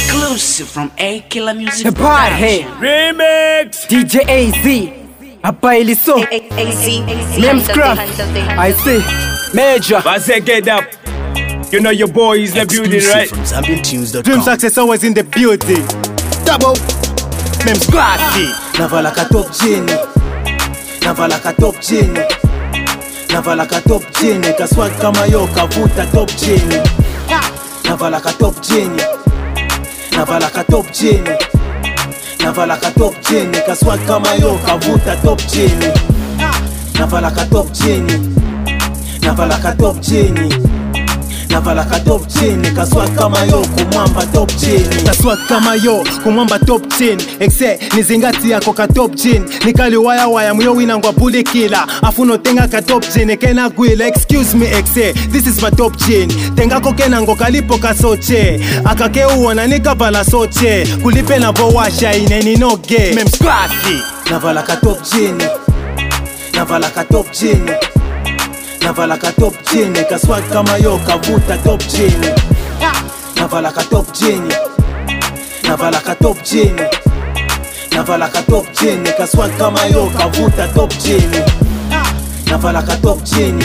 Exclusive from A Killer Music The Bar Hey Remix DJ AZ Hapa iliso Name's Craft I see Major Base get up. You know your boy is the building, right? From ZambianTunes.com. Dream Success always in the building Double Name's Craft Navala ka top chini. Navala ka top chini. Navala ka top chini. Kaswag kama yo kavuta top chini. Navala ka top chini. Navala ka top chini. Navala ka top chini. Kaswag kama yo kavuta top chini. Navala ka top chini. Navala ka top chini. Navala ka top chini. Kaswag kama yo kumwamba top chini. Kaswag kama yo kumwamba top chini Exe nizingati yako ka top chini Nikali waya waya muyo wina ngwa bully killer Afuno tenga ka top chini Kena gwila excuse me exe This is my top chini Tenga ko kena ngo kalipo ka soche Akake uwana nika bala soche Kulipe na bo washa ineni no gay Mem scratchy Navala ka top chini. Navala ka top chini. Navala ka top chini. Kaswag kama yo kavuta top chini. Navala ka top chini. Navala ka top chini. Navala ka top chini. Kaswag kama yo kavuta top chini. Navala ka top chini.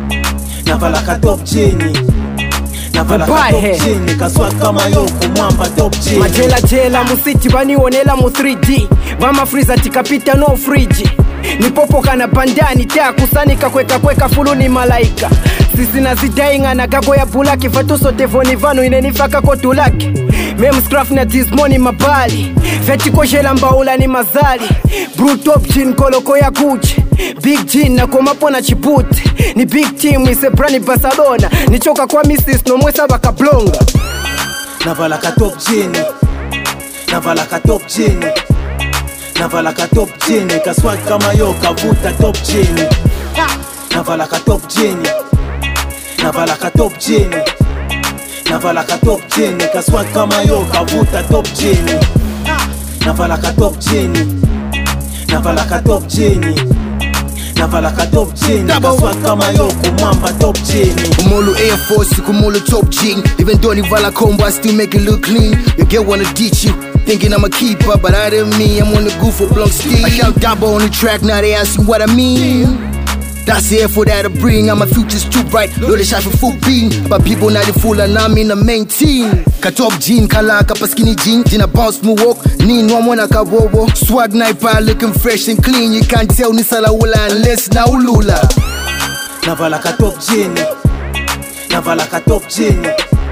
Navala ka top chini. Navala ka top chini. Kaswag kama yo kumwamba top chini. Majela jela musiti bani onela mu 3D Vama freezer tikapita no fridge Nipopoka na bandani tea kusanika kweka fulu ni malaika Sisi na zidainga na gago ya bulaki Fatu sote voni vanu inenifaka kotulaki Mem scraft na dizmoni mabali Veti kojela mbaula ni mazali Brew top gin koloko ya Gucci Big gin na komapo na chibuti Ni big team ise brani Barcelona Nichoka kwa missis no mwesa baka blonga Navala ka top chini. Navala ka top chini. Navala ka top chini. Kaswag kama yo kavuta top chini. Navala ka top chini. Navala ka top chini. Navala ka top chini. Kaswag kama yo kavuta top chini. Navala ka top chini. Navala ka top chini. Navala ka top chini. Kaswag kama yo kumwamba top chini. Kumolo Air Force, kumolo top jean. Even though ni vala combo, I still make it look clean. Your girl wanna ditch you, thinking I'm a keeper, but out of me, I'm on the goof for blank steel. I shout double on the track, now they asking what I mean. That's the effort that I bring, and my future's too bright. Loaded shot for full beam, but people not the fool and I'm in the main team. Ka top jean, kala ka pa skinny jean. Jina bounce mu walk, ni mwana ka wowo. Swag sniper looking fresh and clean. You can't tell ni salawula unless na ulula. Navala ka top chini. Navala ka top chini.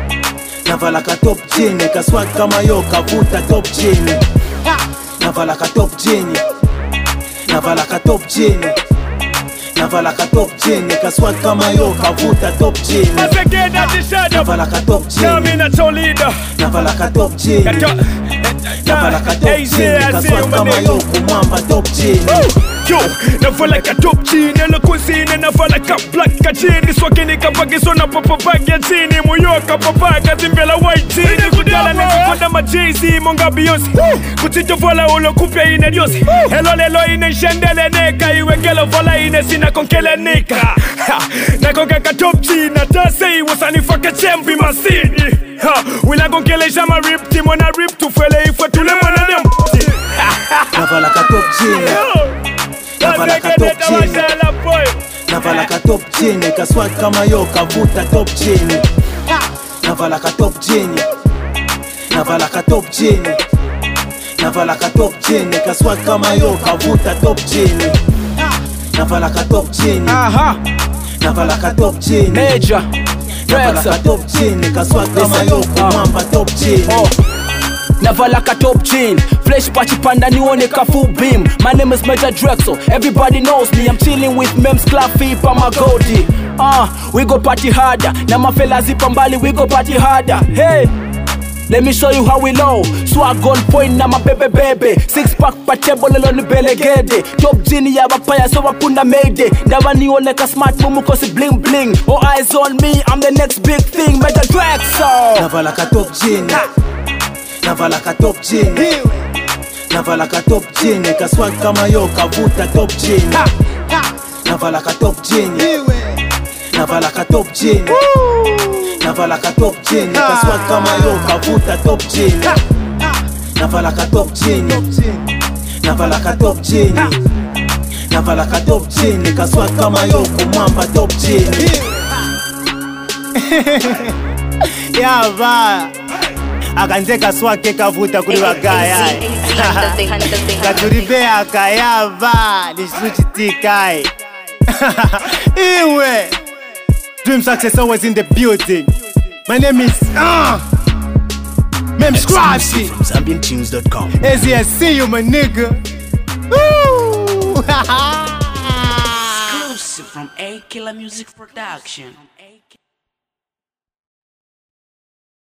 Navala ka top chini. Kaswag kama yo kavuta top chini. Navala ka top chini. Navala ka top chini. Navala ka top chini. Kaswag kama yo kavuta top chini. Base get up the shadow. Navala ka top Now me chini. not your leader. Navala ka top chini. Navala ka top chini. Kaswag kama yo kumwamba top chini. Yo, navala ka top chini. Na kusini navala ka black ka chini. Swakini ka pagiso na papapagi ya chini. Muyoka papaga zimbela white chini. Kudala nikukonda majizi monga Beyonce. Kutito vola ulo kupya ine diosi. Hello lelo ine shendele neka. Iwe gelo vola ine sina konkele nika. Nakoka ka top chini. Natase wasani faka chembi masini. Wila konkele shama rip team. Wana rip tufele ifwe tule mwana dem. Navala ka top chini. Navala ka top chini. Navala ka top chini. Kaswag kama yo kavuta top chini. Navala ka top chini. Navala ka top chini. Navala ka top chini. Kaswag kama yo kavuta top chini. Navala ka top chini. Navala ka top chini. Major Navala ka top chini. Kaswag kama yo kumwamba top chini. Navala ka top chin Flesh pachi panda nione ka full beam My name is Major Drexel Everybody knows me I'm chilling with Mems Claffy pa magodi We go party harder Na mafela zipa mbali we go party harder Hey Let me show you how we low Swag on point na mabebe Six pack pa table lelo ni belegede Top genie ya bapaya so wapunda mayday Ndawa nione ka smart mumu kosi bling bling All eyes on me I'm the next big thing Major Drexel Navala ka top chini. Navala ka top chini. Navala ka top chini. Kaswag kama yo kavuta top chini. Navala ka top chini. Navala ka top chini. navala ka top jean kaswag kama yo kavuta top jean navala ka top jean navala ka top jean navala ka top jean kaswag kama yo kumamba top jean yava akanze kaswake kavuta kuri bagaya katuribe akayava nisuchitikai iwe Dream Success always in the building. My name is Mem Scratchy from ZambianTunes.com. Easy I see you, my nigga. Exclusive from A Killer Music Production.